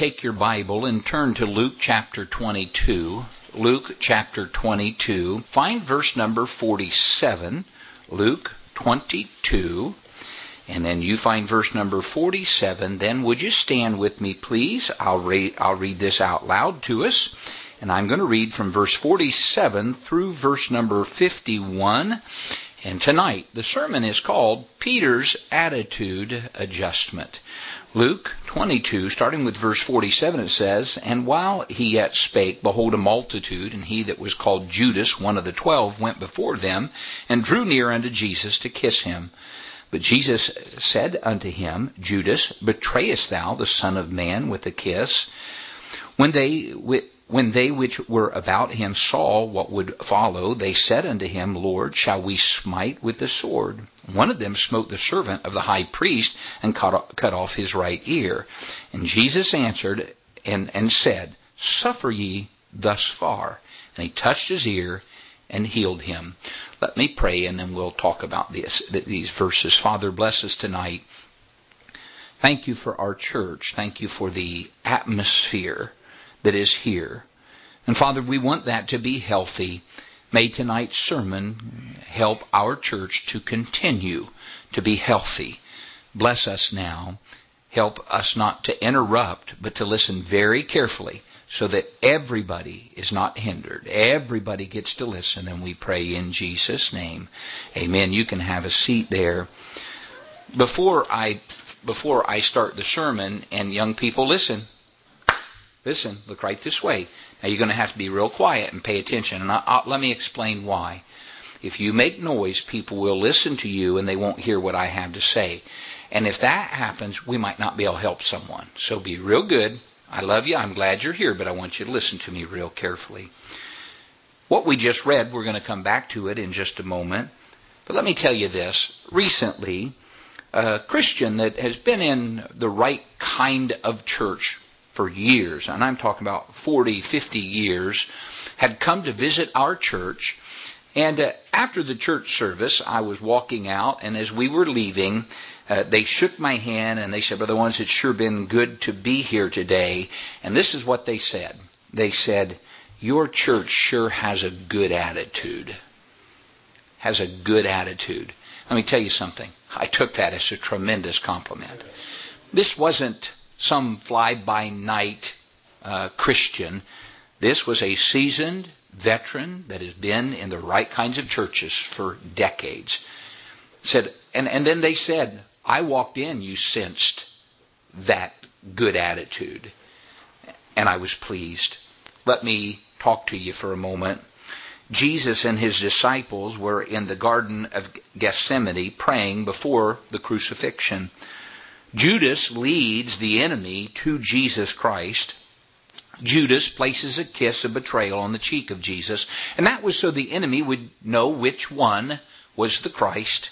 take your Bible and turn to Luke chapter 22. Luke chapter 22. Find verse number 47. Luke 22. And then you find verse number 47. Then would you stand with me, please? I'll read this out loud to us. And I'm going to read from verse 47 through verse number 51. And tonight, the sermon is called Peter's Attitude Adjustment. Luke 22, starting with verse 47, it says, "And while he yet spake, behold, a multitude, and he that was called Judas, one of the 12, went before them, and drew near unto Jesus to kiss him. But Jesus said unto him, Judas, betrayest thou the Son of Man with a kiss? When they which were about him saw what would follow, they said unto him, Lord, shall we smite with the sword? One of them smote the servant of the high priest, and cut off his right ear. And Jesus answered and said, Suffer ye thus far. And he touched his ear and healed him." Let me pray, and then we'll talk about these verses. Father, bless us tonight. Thank you for our church. Thank you for the atmosphere that is here. And Father, we want that to be healthy. May tonight's sermon help our church to continue to be healthy. Bless us now. Help us not to interrupt, but to listen very carefully so that everybody is not hindered. Everybody gets to listen, and we pray in Jesus' name. Amen. You can have a seat there. Before I start the sermon, and young people, listen, look right this way. Now you're going to have to be real quiet and pay attention. And let me explain why. If you make noise, people will listen to you and they won't hear what I have to say. And if that happens, we might not be able to help someone. So be real good. I love you. I'm glad you're here, but I want you to listen to me real carefully. What we just read, we're going to come back to it in just a moment. But let me tell you this. Recently, a Christian that has been in the right kind of church for years, and I'm talking about 40, 50 years, had come to visit our church. And after the church service, I was walking out, and as we were leaving, they shook my hand, and they said, Brother Owens, it's sure been good to be here today. And this is what they said. They said, your church sure has a good attitude. Has a good attitude. Let me tell you something. I took that as a tremendous compliment. This wasn't some fly-by-night Christian. This was a seasoned veteran that has been in the right kinds of churches for decades. Said, and then they said, I walked in, you sensed that good attitude. And I was pleased. Let me talk to you for a moment. Jesus and his disciples were in the Garden of Gethsemane praying before the crucifixion. Judas leads the enemy to Jesus Christ. Judas places a kiss of betrayal on the cheek of Jesus, and that was so the enemy would know which one was the Christ.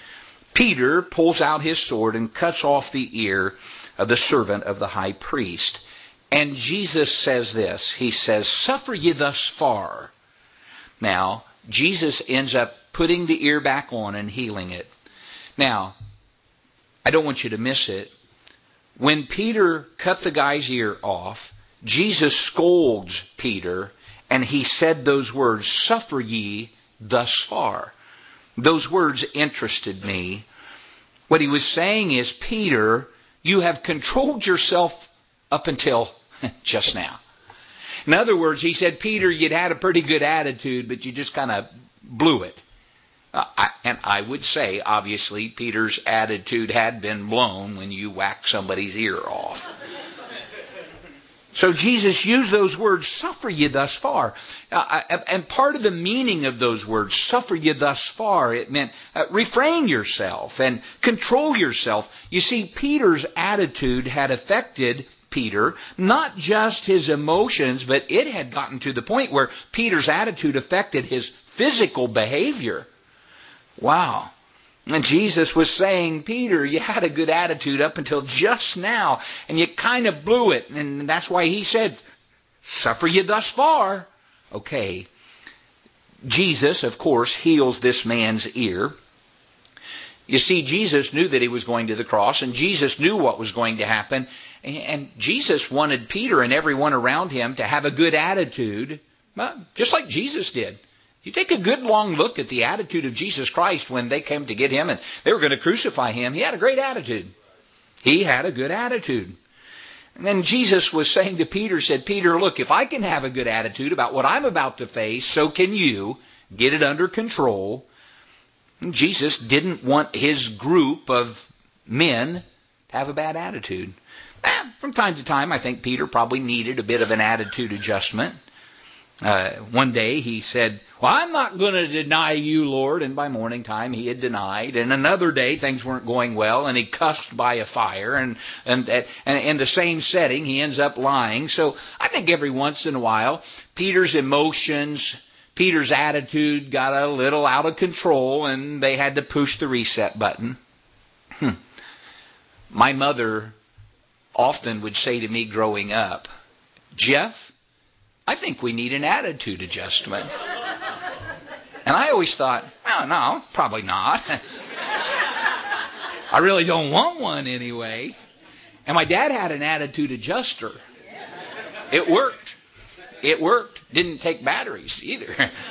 Peter pulls out his sword and cuts off the ear of the servant of the high priest. And Jesus says this. He says, Suffer ye thus far. Now, Jesus ends up putting the ear back on and healing it. Now, I don't want you to miss it. When Peter cut the guy's ear off, Jesus scolds Peter, and he said those words, Suffer ye thus far. Those words interested me. What he was saying is, Peter, you have controlled yourself up until just now. In other words, he said, Peter, you'd had a pretty good attitude, but you just kind of blew it. And I would say, obviously, Peter's attitude had been blown when you whacked somebody's ear off. So Jesus used those words, suffer ye thus far. And part of the meaning of those words, suffer ye thus far, it meant refrain yourself and control yourself. You see, Peter's attitude had affected Peter, not just his emotions, but it had gotten to the point where Peter's attitude affected his physical behavior. Wow. And Jesus was saying, Peter, you had a good attitude up until just now, and you kind of blew it. And that's why he said, suffer you thus far. Okay. Jesus, of course, heals this man's ear. You see, Jesus knew that he was going to the cross, and Jesus knew what was going to happen. And Jesus wanted Peter and everyone around him to have a good attitude, just like Jesus did. You take a good long look at the attitude of Jesus Christ when they came to get him and they were going to crucify him. He had a great attitude. He had a good attitude. And then Jesus was saying to Peter, said, Peter, look, if I can have a good attitude about what I'm about to face, so can you. Get it under control. And Jesus didn't want his group of men to have a bad attitude. From time to time, I think Peter probably needed a bit of an attitude adjustment. One day he said, well, I'm not going to deny you, Lord. And by morning time he had denied. And another day things weren't going well and he cussed by a fire. And in the same setting he ends up lying. So I think every once in a while Peter's emotions, Peter's attitude got a little out of control and they had to push the reset button. My mother often would say to me growing up, Jeff, I think we need an attitude adjustment. And I always thought, well, no, probably not. I really don't want one anyway. And my dad had an attitude adjuster. It worked. It worked. Didn't take batteries either.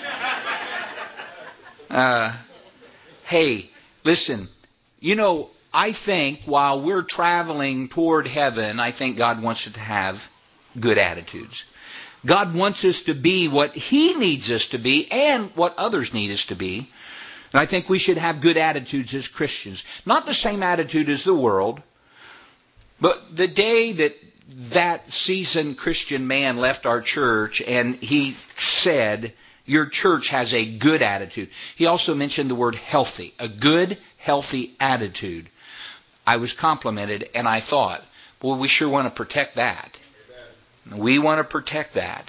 Hey, listen, I think while we're traveling toward heaven, I think God wants us to have good attitudes. God wants us to be what He needs us to be and what others need us to be. And I think we should have good attitudes as Christians. Not the same attitude as the world, but the day that seasoned Christian man left our church and he said, your church has a good attitude. He also mentioned the word healthy, a good, healthy attitude. I was complimented and I thought, well, we sure want to protect that. We want to protect that.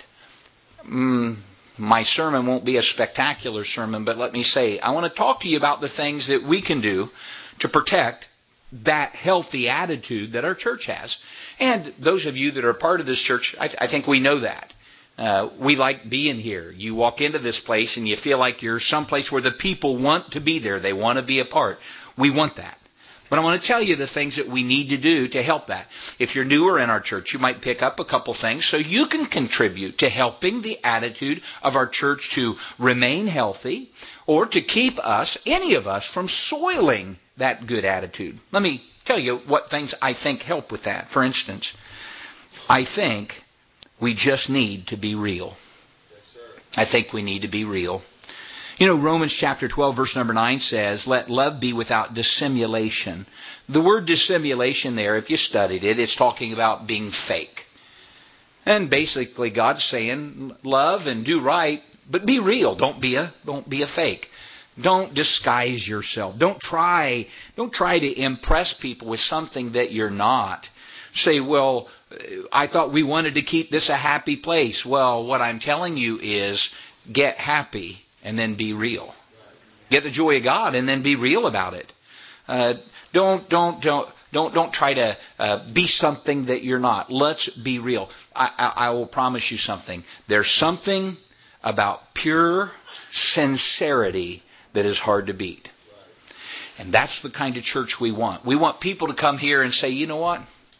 My sermon won't be a spectacular sermon, but let me say, I want to talk to you about the things that we can do to protect that healthy attitude that our church has. And those of you that are part of this church, I think we know that. We like being here. You walk into this place and you feel like you're someplace where the people want to be there. They want to be a part. We want that. But I want to tell you the things that we need to do to help that. If you're newer in our church, you might pick up a couple things so you can contribute to helping the attitude of our church to remain healthy or to keep us, any of us, from soiling that good attitude. Let me tell you what things I think help with that. For instance, I think we just need to be real. I think we need to be real. Romans chapter 12, verse number 9 says, let love be without dissimulation. The word dissimulation there, if you studied it, it's talking about being fake. And basically God's saying, love and do right, but be real. Don't be a fake. Don't disguise yourself. Don't try to impress people with something that you're not. Say, well, I thought we wanted to keep this a happy place. Well, what I'm telling you is get happy. And then be real. Get the joy of God and then be real about it. Don't try to be something that you're not. Let's be real. I will promise you something. There's something about pure sincerity that is hard to beat. And that's the kind of church we want. We want people to come here and say, you know what?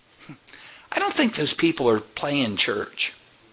I don't think those people are playing church.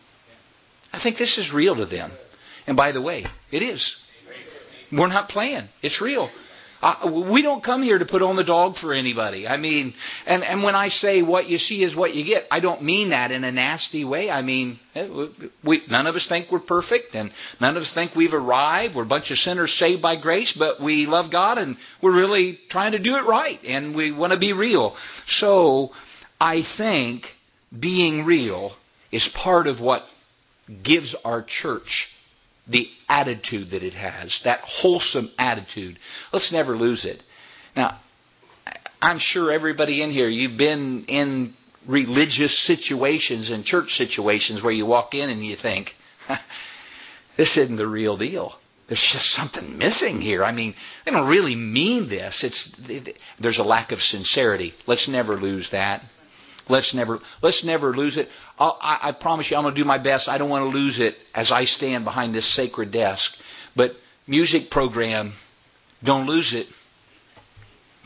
I think this is real to them. And by the way, it is. We're not playing. It's real. We don't come here to put on the dog for anybody. I mean, and when I say what you see is what you get, I don't mean that in a nasty way. I mean, none of us think we're perfect, and none of us think we've arrived. We're a bunch of sinners saved by grace, but we love God, and we're really trying to do it right, and we want to be real. So I think being real is part of what gives our church the attitude that it has, that wholesome attitude. Let's never lose it. Now, I'm sure everybody in here, you've been in religious situations and church situations where you walk in and you think, this isn't the real deal. There's just something missing here. I mean, they don't really mean this. There's a lack of sincerity. Let's never lose that. Let's never lose it. I promise you I'm going to do my best. I don't want to lose it as I stand behind this sacred desk. But music program, don't lose it.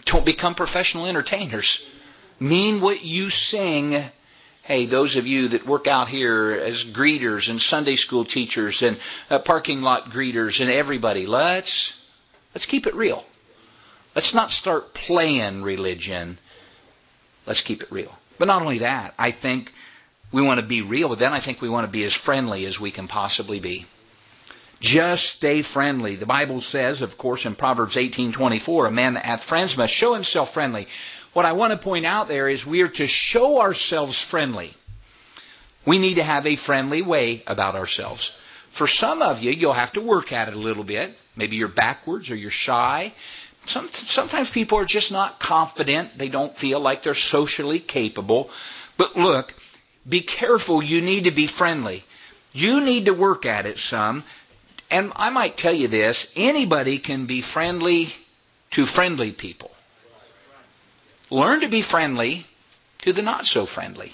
Don't become professional entertainers. Mean what you sing. Hey, those of you that work out here as greeters and Sunday school teachers and parking lot greeters and everybody, let's keep it real. Let's not start playing religion. Let's keep it real. But not only that, I think we want to be real, but then I think we want to be as friendly as we can possibly be. Just stay friendly. The Bible says, of course, in Proverbs 18:24, a man that hath friends must show himself friendly. What I want to point out there is we are to show ourselves friendly. We need to have a friendly way about ourselves. For some of you, you'll have to work at it a little bit. Maybe you're backwards or you're shy. Sometimes people are just not confident. They don't feel like they're socially capable. But look, be careful. You need to be friendly. You need to work at it some. And I might tell you this, anybody can be friendly to friendly people. Learn to be friendly to the not so friendly.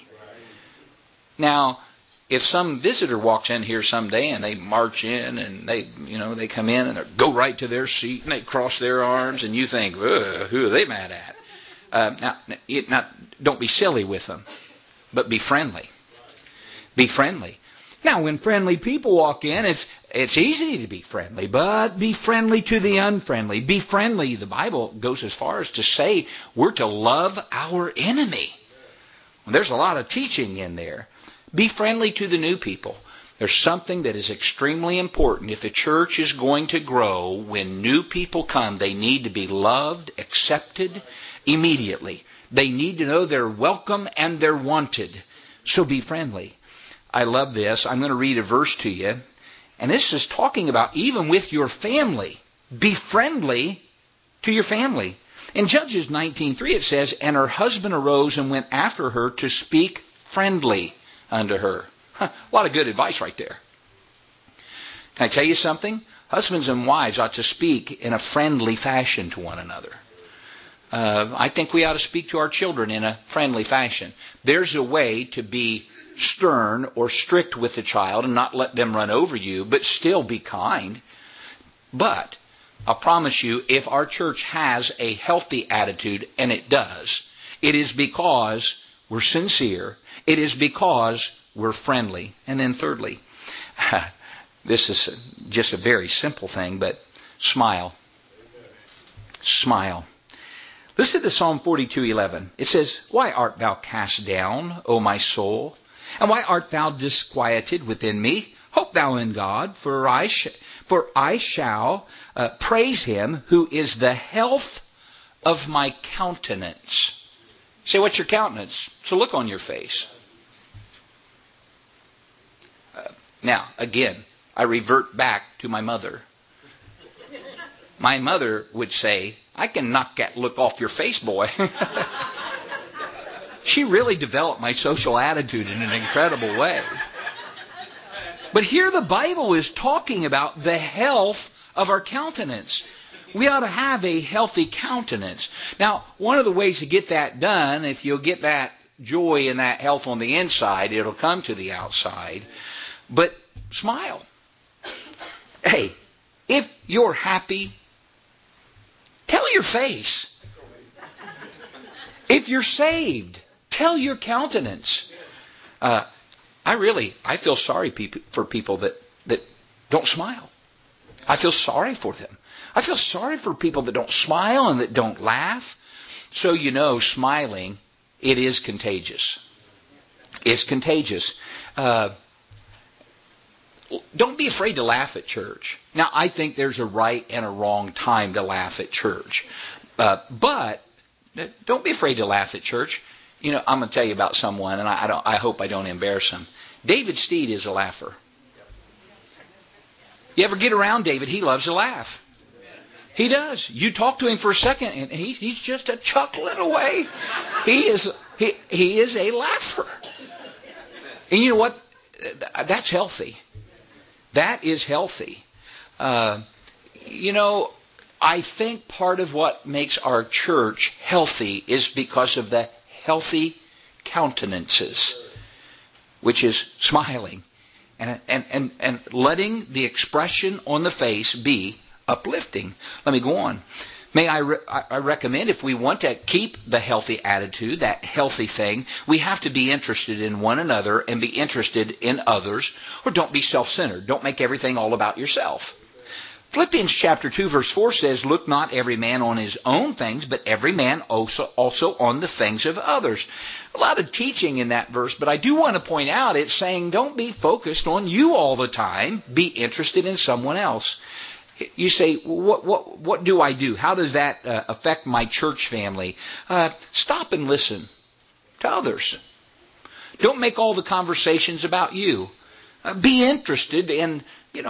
Now, if some visitor walks in here someday and they march in and they come in and they go right to their seat and they cross their arms and you think, who are they mad at? Now, don't be silly with them, but be friendly. Be friendly. Now, when friendly people walk in, it's easy to be friendly, but be friendly to the unfriendly. Be friendly. The Bible goes as far as to say we're to love our enemy. Well, there's a lot of teaching in there. Be friendly to the new people. There's something that is extremely important. If the church is going to grow, when new people come, they need to be loved, accepted immediately. They need to know they're welcome and they're wanted. So be friendly. I love this. I'm going to read a verse to you. And this is talking about even with your family. Be friendly to your family. In Judges 19:3 it says, and her husband arose and went after her to speak friendly unto her. A lot of good advice right there. Can I tell you something? Husbands and wives ought to speak in a friendly fashion to one another. I think we ought to speak to our children in a friendly fashion. There's a way to be stern or strict with the child and not let them run over you, but still be kind. But I'll promise you, if our church has a healthy attitude, and it does, it is because we're sincere. It is because we're friendly. And then thirdly, this is just a very simple thing, but smile. Smile. Listen to Psalm 42:11. It says, why art thou cast down, O my soul? And why art thou disquieted within me? Hope thou in God, for I shall praise him who is the health of my countenance. Say, what's your countenance? It's a look on your face. Now, again, I revert back to my mother. My mother would say, I can knock that look off your face, boy. She really developed my social attitude in an incredible way. But here the Bible is talking about the health of our countenance. We ought to have a healthy countenance. Now, one of the ways to get that done, if you'll get that joy and that health on the inside, it'll come to the outside. But smile. Hey, if you're happy, tell your face. If you're saved, tell your countenance. I feel sorry for people that don't smile. I feel sorry for them. I feel sorry for people that don't smile and that don't laugh. So smiling, it is contagious. It's contagious. Don't be afraid to laugh at church. Now, I think there's a right and a wrong time to laugh at church. But don't be afraid to laugh at church. I'm going to tell you about someone, and I hope I don't embarrass him. David Steed is a laugher. You ever get around David? He loves to laugh. He does. You talk to him for a second, and he's just a chuckling away. He is a laugher. And you know what? That's healthy. That is healthy. I think part of what makes our church healthy is because of the healthy countenances, which is smiling and letting the expression on the face be uplifting. Let me go on. May I recommend, if we want to keep the healthy attitude, that healthy thing, we have to be interested in one another and be interested in others, or don't be self-centered. Don't make everything all about yourself. Philippians chapter 2 verse 4 says, look not every man on his own things, but every man also on the things of others. A lot of teaching in that verse, but I do want to point out it's saying don't be focused on you all the time. Be interested in someone else. You say, what do I do? How does that affect my church family? Stop and listen to others. Don't make all the conversations about you. Be interested in,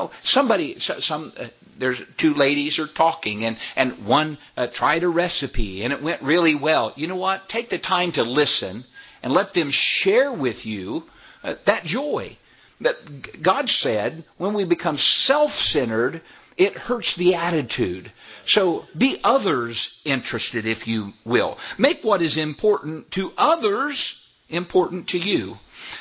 there's two ladies are talking and one tried a recipe and it went really well. You know what? Take the time to listen and let them share with you that joy. That God said when we become self-centered, it hurts the attitude. So be others interested, if you will. Make what is important to others important to you.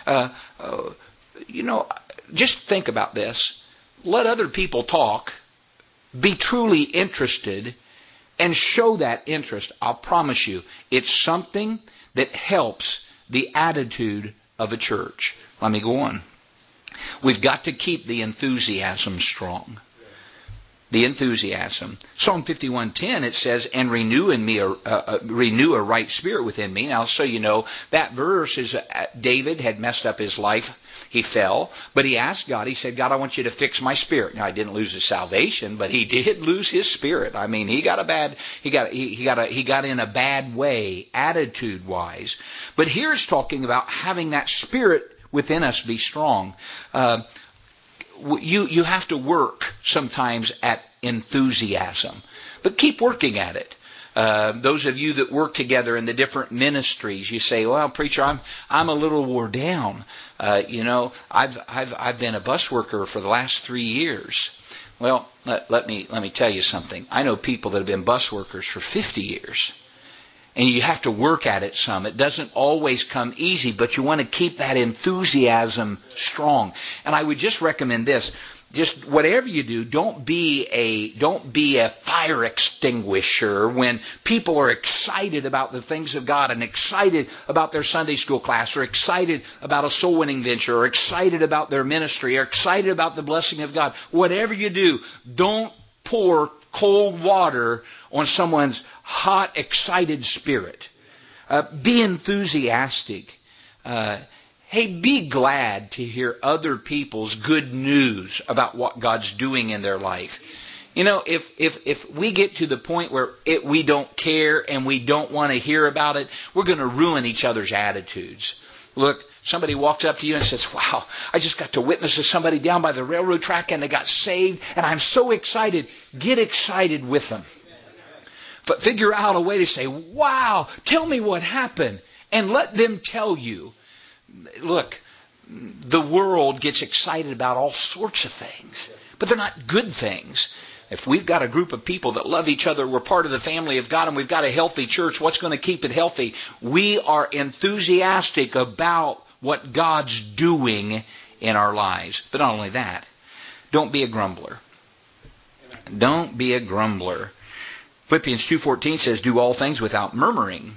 Just think about this. Let other people talk. Be truly interested and show that interest. I'll promise you, it's something that helps the attitude of a church. Let me go on. We've got to keep the enthusiasm strong. The enthusiasm. Psalm 51:10, it says, and renew in me renew a right spirit within me. Now, so you know, that verse is David had messed up his life. He fell, but he asked God. He said, God, I want you to fix my spirit. Now, he didn't lose his salvation, but he did lose his spirit. I mean, he got in a bad way, attitude-wise. But here it's talking about having that spirit within us be strong. You have to work sometimes at enthusiasm, but keep working at it. Those of you that work together in the different ministries, you say, well, preacher, I'm a little wore down. I've been a bus worker for the last 3 years. Well, let me tell you something. I know people that have been bus workers for 50 years. And you have to work at it some. It doesn't always come easy, but you want to keep that enthusiasm strong. And I would just recommend this. Just whatever you do, don't be a fire extinguisher when people are excited about the things of God and excited about their Sunday school class or excited about a soul winning venture or excited about their ministry or excited about the blessing of God. Whatever you do, don't pour cold water on someone's hot, excited spirit. Be enthusiastic. Hey, be glad to hear other people's good news about what God's doing in their life. You know, if we get to the point where we don't care and we don't want to hear about it, we're going to ruin each other's attitudes. Look, somebody walks up to you and says, wow, I just got to witness to somebody down by the railroad track and they got saved and I'm so excited. Get excited with them. But figure out a way to say, wow, tell me what happened. And let them tell you. Look, the world gets excited about all sorts of things, but they're not good things. If we've got a group of people that love each other, we're part of the family of God, and we've got a healthy church, what's going to keep it healthy? We are enthusiastic about what God's doing in our lives. But not only that, don't be a grumbler. Don't be a grumbler. Philippians 2:14 says, do all things without murmuring.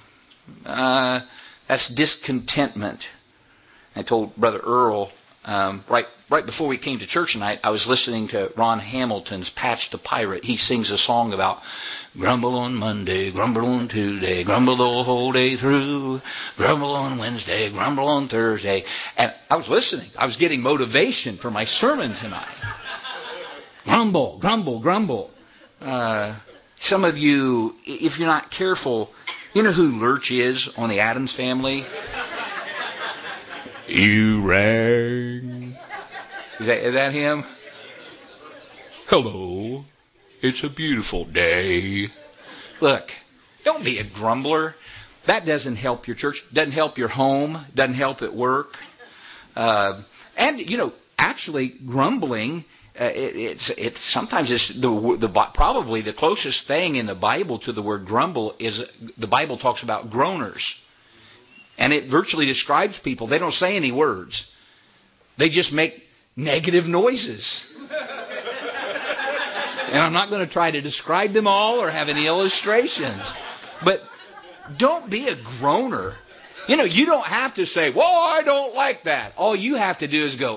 That's discontentment. I told Brother Earl, right before we came to church tonight, I was listening to Ron Hamilton's Patch the Pirate. He sings a song about grumble on Monday, grumble on Tuesday, grumble the whole day through, grumble on Wednesday, grumble on Thursday. And I was listening. I was getting motivation for my sermon tonight. Grumble, grumble, grumble. Some of you, if you're not careful, you know who Lurch is on the Addams Family? You rang. Is that him? Hello. It's a beautiful day. Look, don't be a grumbler. That doesn't help your church. Doesn't help your home. Doesn't help at work. Actually, grumbling. It's sometimes it's probably the closest thing in the Bible to the word grumble is the Bible talks about groaners. And it virtually describes people. They don't say any words. They just make negative noises. And I'm not going to try to describe them all or have any illustrations. But don't be a groaner. You know, you don't have to say, well, I don't like that. All you have to do is go,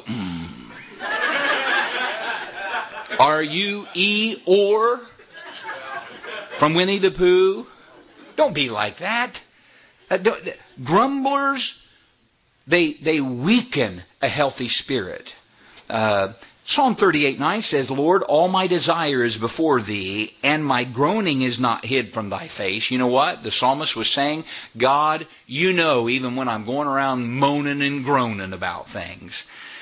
Are you Eeyore from Winnie the Pooh? Don't be like that. Grumblers, they weaken a healthy spirit. Psalm 38:9 says, Lord, all my desire is before thee, and my groaning is not hid from thy face. You know what? The psalmist was saying, God, you know even when I'm going around moaning and groaning about things.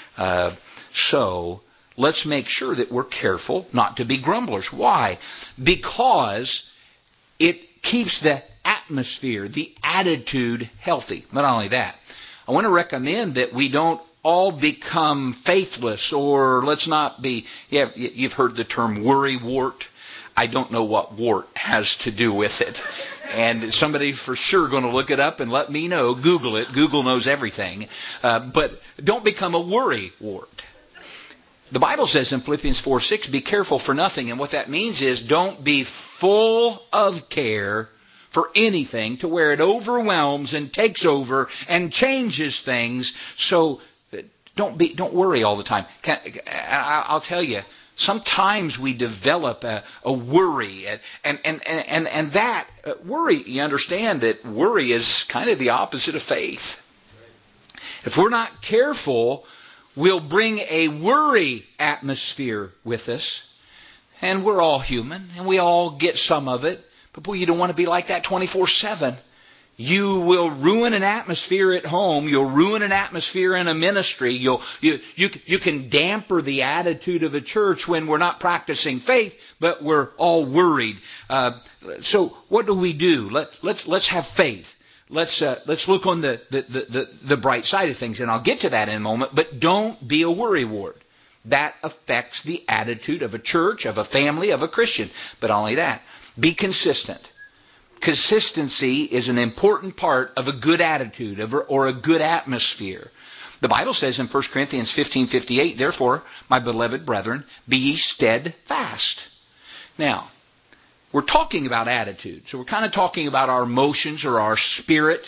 So let's make sure that we're careful not to be grumblers. Why? Because it keeps the atmosphere, the attitude healthy. Not only that, I want to recommend that we don't all become faithless, or let's not be, you've heard the term worrywart. I don't know what wart has to do with it. And somebody for sure going to look it up and let me know. Google it. Google knows everything. But don't become a worrywart. The Bible says in Philippians 4:6, be careful for nothing. And what that means is don't be full of care for anything to where it overwhelms and takes over and changes things. So don't worry all the time. I'll tell you, sometimes we develop a worry, and that worry, you understand that worry is kind of the opposite of faith. If we're not careful, we'll bring a worry atmosphere with us, and we're all human, and we all get some of it. But boy, you don't want to be like that 24/7. You will ruin an atmosphere at home. You'll ruin an atmosphere in a ministry. You can damper the attitude of a church when we're not practicing faith, but we're all worried. So what do? Let's have faith. Let's look on the bright side of things, and I'll get to that in a moment. But don't be a worrywart. That affects the attitude of a church, of a family, of a Christian. But not only that, be consistent. Consistency is an important part of a good attitude or a good atmosphere. The Bible says in 1 Corinthians 15:58, therefore, my beloved brethren, be ye steadfast. Now, we're talking about attitude. So we're kind of talking about our emotions or our spirit.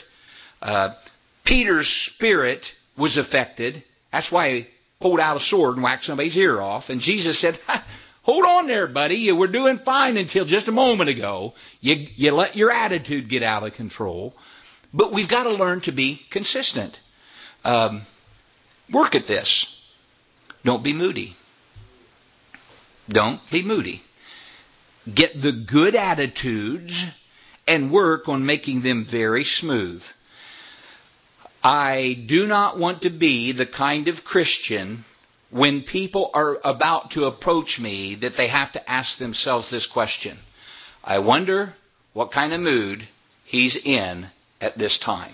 Peter's spirit was affected. That's why he pulled out a sword and whacked somebody's ear off. And Jesus said, hold on there, buddy. You were doing fine until just a moment ago. You let your attitude get out of control. But we've got to learn to be consistent. Work at this. Don't be moody. Don't be moody. Get the good attitudes and work on making them very smooth. I do not want to be the kind of Christian when people are about to approach me that they have to ask themselves this question. I wonder what kind of mood he's in at this time.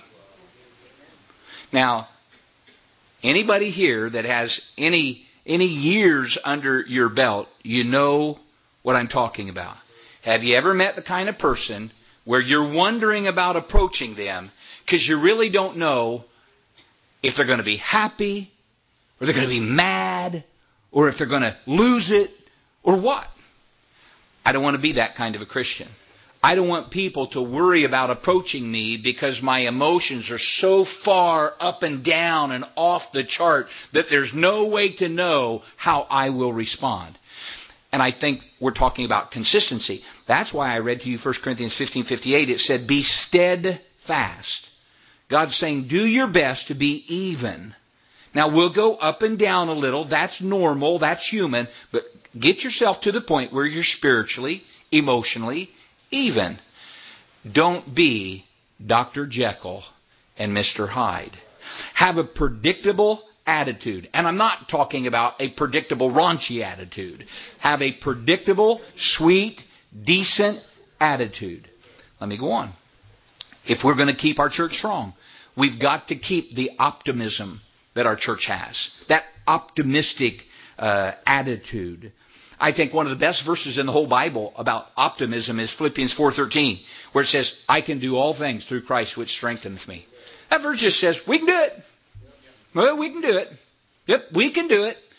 Now, anybody here that has any years under your belt, you know what I'm talking about. Have you ever met the kind of person where you're wondering about approaching them because you really don't know if they're going to be happy, or they're going to be mad, or if they're going to lose it, or what? I don't want to be that kind of a Christian. I don't want people to worry about approaching me because my emotions are so far up and down and off the chart that there's no way to know how I will respond. And I think we're talking about consistency. That's why I read to you 1 Corinthians 15:58. It said, be steadfast. God's saying, do your best to be even. Now, we'll go up and down a little. That's normal. That's human. But get yourself to the point where you're spiritually, emotionally even. Don't be Dr. Jekyll and Mr. Hyde. Have a predictable attitude. And I'm not talking about a predictable raunchy attitude. Have a predictable, sweet, decent attitude. Let me go on. If we're going to keep our church strong, we've got to keep the optimism that our church has. That optimistic attitude. I think one of the best verses in the whole Bible about optimism is Philippians 4:13, where it says, I can do all things through Christ which strengthens me. That verse just says, we can do it. Well, we can do it. Yep, we can do it.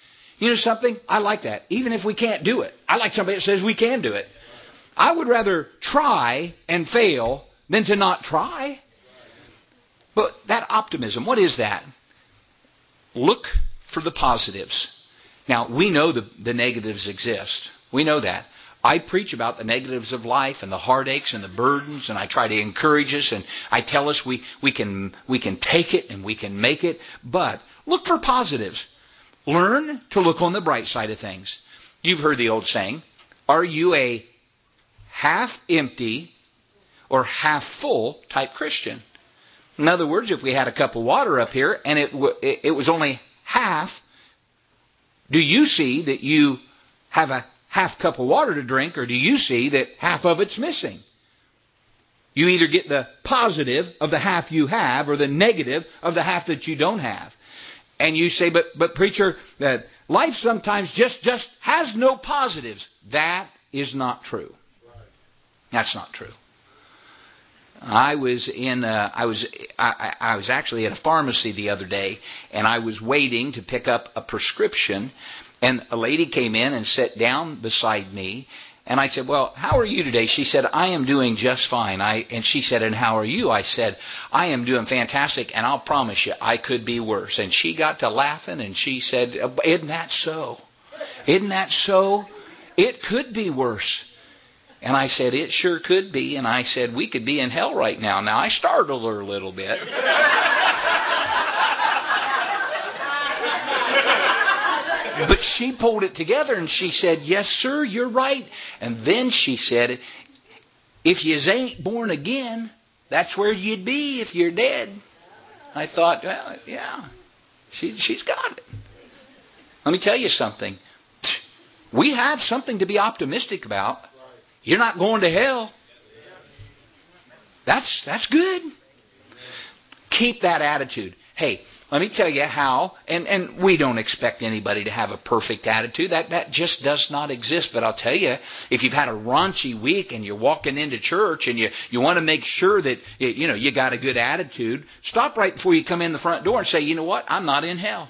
You know something? I like that. Even if we can't do it. I like somebody that says we can do it. I would rather try and fail than to not try. But that optimism, what is that? Look for the positives. Now, we know the negatives exist. We know that. I preach about the negatives of life and the heartaches and the burdens, and I try to encourage us, and I tell us we can take it and we can make it. But look for positives. Learn to look on the bright side of things. You've heard the old saying, are you a half empty or half full type Christian? In other words, if we had a cup of water up here and it was only half, do you see that you have a half cup of water to drink, or do you see that half of it's missing? You either get the positive of the half you have or the negative of the half that you don't have. And you say, but preacher, that life sometimes just has no positives. That is not true. That's not true. I was actually at a pharmacy the other day, and I was waiting to pick up a prescription, and a lady came in and sat down beside me, and I said, well, how are you today? She said, I am doing just fine. And she said, and how are you? I said, I am doing fantastic, and I'll promise you, I could be worse. And she got to laughing, and she said, isn't that so? Isn't that so? It could be worse. And I said, it sure could be. And I said, we could be in hell right now. Now, I startled her a little bit. But she pulled it together and she said, yes, sir, you're right. And then she said, if you ain't born again, that's where you'd be if you're dead. I thought, well, yeah, she's got it. Let me tell you something. We have something to be optimistic about. You're not going to hell. That's good. Keep that attitude. Hey, let me tell you how, and we don't expect anybody to have a perfect attitude. That just does not exist. But I'll tell you, if you've had a raunchy week and you're walking into church and you want to make sure that you got a good attitude, stop right before you come in the front door and say, you know what, I'm not in hell.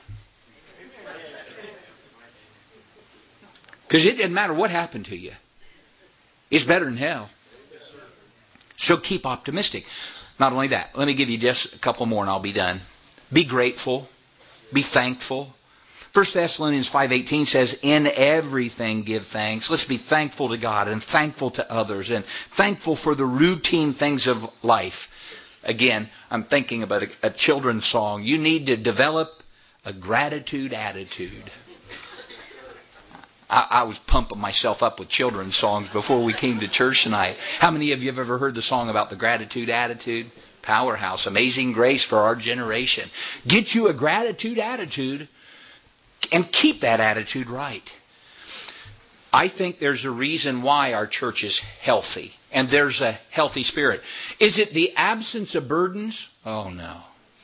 Because it doesn't matter what happened to you. It's better than hell. So keep optimistic. Not only that, let me give you just a couple more and I'll be done. Be grateful. Be thankful. 1 Thessalonians 5:18 says, in everything give thanks. Let's be thankful to God and thankful to others and thankful for the routine things of life. Again, I'm thinking about a children's song. You need to develop a gratitude attitude. I was pumping myself up with children's songs before we came to church tonight. How many of you have ever heard the song about the gratitude attitude? Powerhouse, Amazing Grace for our generation. Get you a gratitude attitude and keep that attitude right. I think there's a reason why our church is healthy and there's a healthy spirit. Is it the absence of burdens? Oh no.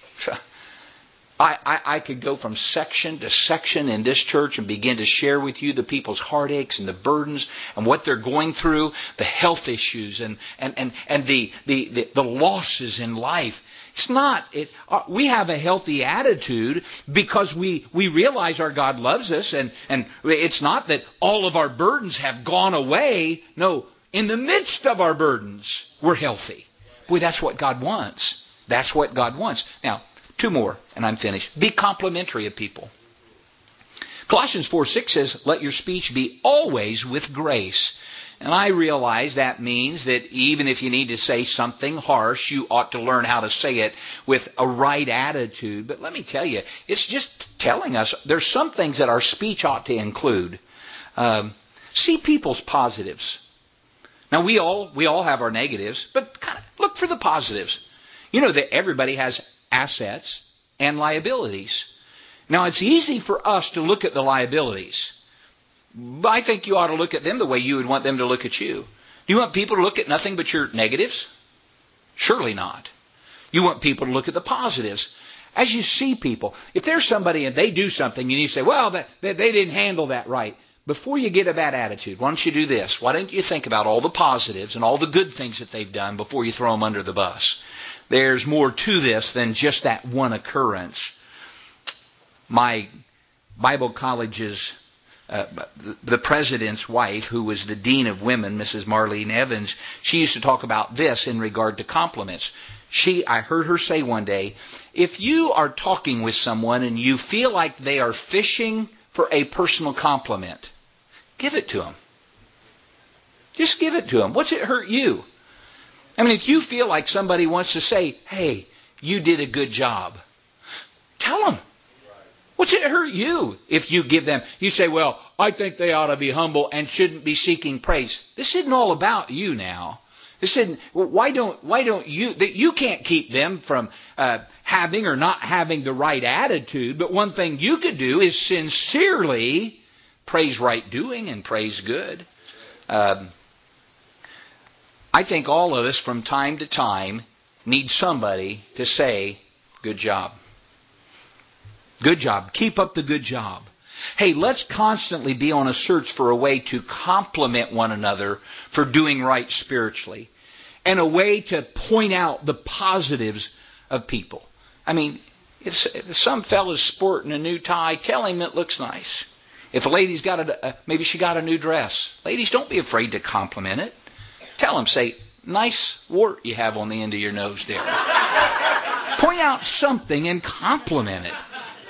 I could go from section to section in this church and begin to share with you the people's heartaches and the burdens and what they're going through, the health issues and the losses in life. It's not. We have a healthy attitude because we realize our God loves us, and it's not that all of our burdens have gone away. No, in the midst of our burdens, we're healthy. Boy, that's what God wants. That's what God wants. Now, two more, and I'm finished. Be complimentary of people. Colossians 4:6 says, let your speech be always with grace. And I realize that means that even if you need to say something harsh, you ought to learn how to say it with a right attitude. But let me tell you, it's just telling us there's some things that our speech ought to include. See people's positives. Now, we all have our negatives, but kind of look for the positives. You know that everybody has assets and liabilities. Now, it's easy for us to look at the liabilities. But I think you ought to look at them the way you would want them to look at you. Do you want people to look at nothing but your negatives? Surely not. You want people to look at the positives. As you see people, if there's somebody and they do something and you say, well, they didn't handle that right. Before you get a bad attitude, why don't you do this? Why don't you think about all the positives and all the good things that they've done before you throw them under the bus? There's more to this than just that one occurrence. My Bible college's the president's wife, who was the dean of women, Mrs. Marlene Evans, she used to talk about this in regard to compliments. I heard her say one day, if you are talking with someone and you feel like they are fishing for a personal compliment, give it to them. Just give it to them. What's it hurt you? I mean, if you feel like somebody wants to say, hey, you did a good job, tell them. What's it hurt you if you give them? You say, well, I think they ought to be humble and shouldn't be seeking praise. This isn't all about you now. This isn't. Why don't you? You can't keep them from having or not having the right attitude. But one thing you could do is sincerely praise right doing and praise good. I think all of us from time to time need somebody to say, good job. Good job. Keep up the good job. Hey, let's constantly be on a search for a way to compliment one another for doing right spiritually, and a way to point out the positives of people. I mean, if some fella's sporting a new tie, tell him it looks nice. If a lady's got maybe she got a new dress, ladies, don't be afraid to compliment it. Tell them, say, nice wart you have on the end of your nose there. Point out something and compliment it.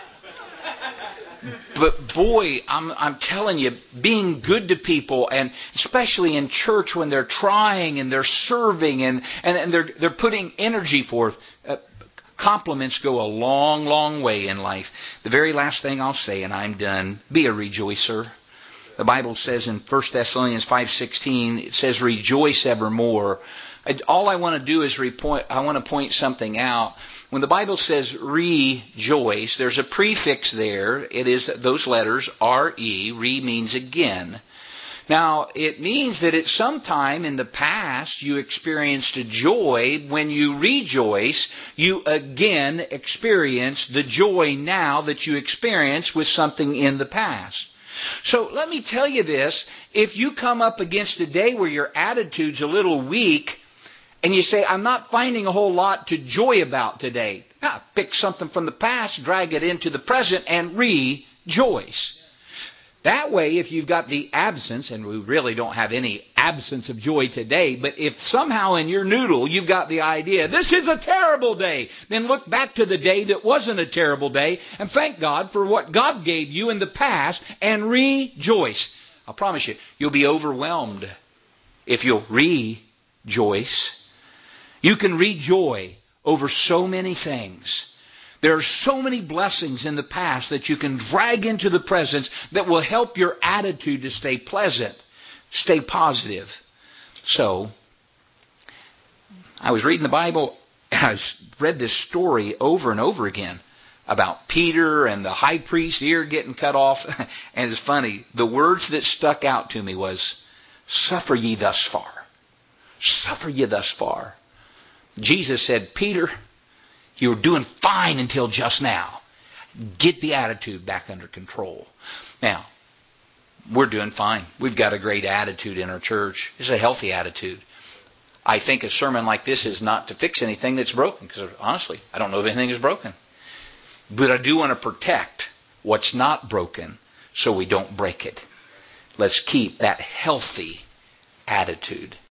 But boy, I'm telling you, being good to people, and especially in church when they're trying and they're serving and they're putting energy forth, compliments go a long, long way in life. The very last thing I'll say, and I'm done, be a rejoicer. The Bible says in 1 Thessalonians 5:16, it says, rejoice evermore. All I want to do is I want to point something out. When the Bible says rejoice, there's a prefix there. It is those letters, R-E. Re means again. Now, it means that at some time in the past you experienced a joy. When you rejoice, you again experience the joy now that you experienced with something in the past. So let me tell you this. If you come up against a day where your attitude's a little weak, and you say, I'm not finding a whole lot to joy about today, pick something from the past, drag it into the present, and rejoice. That way, if you've got the absence, and we really don't have any absence of joy today, but if somehow in your noodle you've got the idea, this is a terrible day, then look back to the day that wasn't a terrible day, and thank God for what God gave you in the past, and rejoice. I'll promise you, you'll be overwhelmed if you'll rejoice. You can rejoice over so many things. There are so many blessings in the past that you can drag into the present that will help your attitude to stay pleasant, stay positive. So, I was reading the Bible, and I read this story over and over again about Peter and the high priest's ear getting cut off. And it's funny, the words that stuck out to me was, suffer ye thus far. Suffer ye thus far. Jesus said, Peter, you were doing fine until just now. Get the attitude back under control. Now, we're doing fine. We've got a great attitude in our church. It's a healthy attitude. I think a sermon like this is not to fix anything that's broken, because honestly, I don't know if anything is broken. But I do want to protect what's not broken so we don't break it. Let's keep that healthy attitude.